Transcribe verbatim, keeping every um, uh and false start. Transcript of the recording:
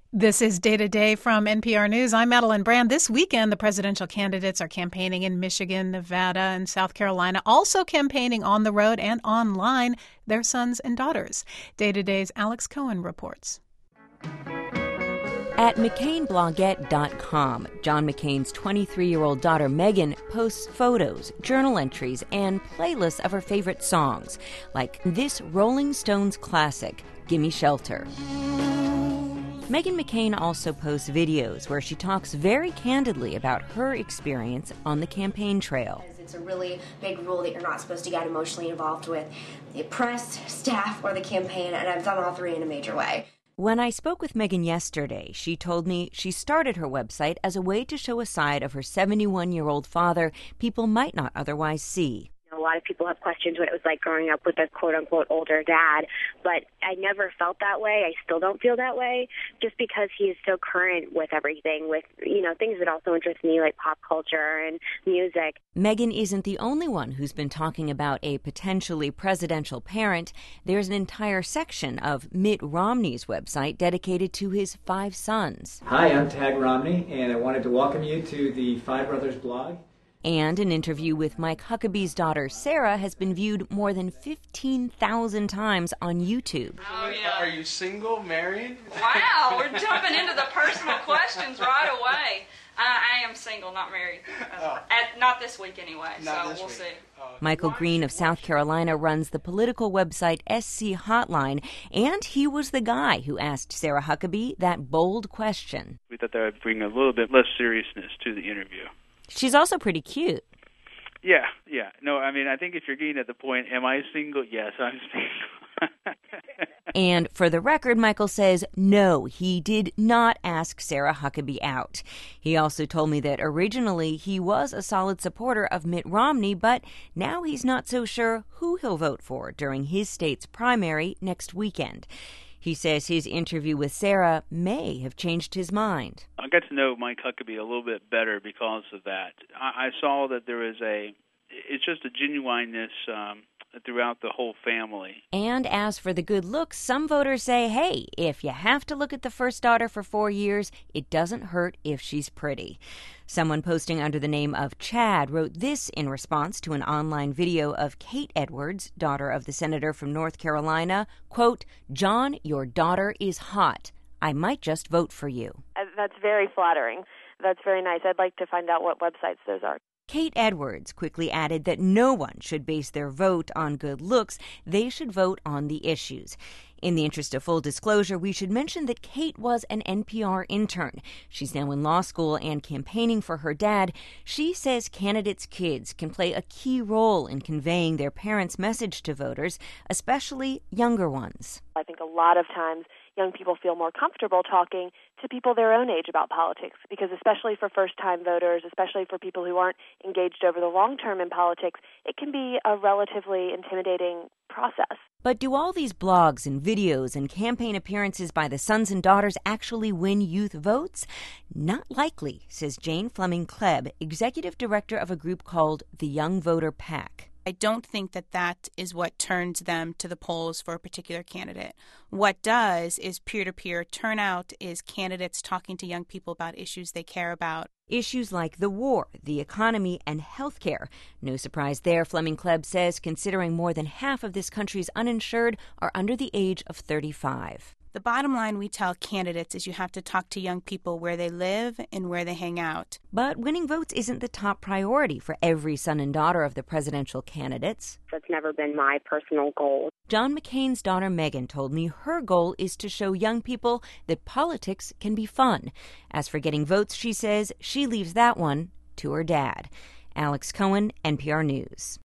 This is Day to Day from N P R News. I'm Madeline Brand. This weekend, the presidential candidates are campaigning in Michigan, Nevada, and South Carolina, also campaigning on the road and online, their sons and daughters. Day to Day's Alex Cohen reports. At McCain Blogette dot com, John McCain's twenty-three-year-old daughter Megan posts photos, journal entries, and playlists of her favorite songs, like this Rolling Stones classic, Gimme Shelter. Meghan McCain also posts videos where she talks very candidly about her experience on the campaign trail. It's a really big rule that you're not supposed to get emotionally involved with the press, staff, or the campaign, and I've done all three in a major way. When I spoke with Meghan yesterday, she told me she started her website as a way to show a side of her seventy-one-year-old father people might not otherwise see. A lot of people have questioned what it was like growing up with a quote-unquote older dad, but I never felt that way. I still don't feel that way, just because he is so current with everything, with, you know, things that also interest me, like pop culture and music. Meghan isn't the only one who's been talking about a potentially presidential parent. There's an entire section of Mitt Romney's website dedicated to his five sons. Hi, I'm Tag Romney, and I wanted to welcome you to the Five Brothers blog. And an interview with Mike Huckabee's daughter, Sarah, has been viewed more than fifteen thousand times on YouTube. Oh, yeah. Are you single, married? Wow, we're jumping into the personal questions right away. I, I am single, not married. Uh, oh. at, not this week anyway, not so this we'll week. see. Oh. Michael Green of South Carolina runs the political website S C Hotline, and he was the guy who asked Sarah Huckabee that bold question. We thought that would bring a little bit less seriousness to the interview. She's also pretty cute. Yeah, yeah. No, I mean, I think if you're getting at the point, am I single? Yes, I'm single. And for the record, Michael says, no, he did not ask Sarah Huckabee out. He also told me that originally he was a solid supporter of Mitt Romney, but now he's not so sure who he'll vote for during his state's primary next weekend. He says his interview with Sarah may have changed his mind. I got to know Mike Huckabee a little bit better because of that. I, I saw that there is a, it's just a genuineness um, throughout the whole family. And as for the good looks, some voters say, hey, if you have to look at the first daughter for four years, it doesn't hurt if she's pretty. Someone posting under the name of Chad wrote this in response to an online video of Kate Edwards, daughter of the senator from North Carolina. Quote, John, your daughter is hot. I might just vote for you. Uh, that's very flattering. That's very nice. I'd like to find out what websites those are. Kate Edwards quickly added that no one should base their vote on good looks. They should vote on the issues. In the interest of full disclosure, we should mention that Kate was an N P R intern. She's now in law school and campaigning for her dad. She says candidates' kids can play a key role in conveying their parents' message to voters, especially younger ones. I think a lot of times young people feel more comfortable talking to people their own age about politics, because especially for first-time voters, especially for people who aren't engaged over the long term in politics, it can be a relatively intimidating process. But do all these blogs and videos and campaign appearances by the sons and daughters actually win youth votes? Not likely, says Jane Fleming Klebb, executive director of a group called the Young Voter PAC. I don't think that that is what turns them to the polls for a particular candidate. What does is peer-to-peer turnout, is candidates talking to young people about issues they care about. Issues like the war, the economy, and health care. No surprise there, Fleming Klebb says, considering more than half of this country's uninsured are under the age of thirty-five. The bottom line we tell candidates is you have to talk to young people where they live and where they hang out. But winning votes isn't the top priority for every son and daughter of the presidential candidates. That's never been my personal goal. John McCain's daughter Megan told me her goal is to show young people that politics can be fun. As for getting votes, she says she leaves that one to her dad. Alex Cohen, N P R News.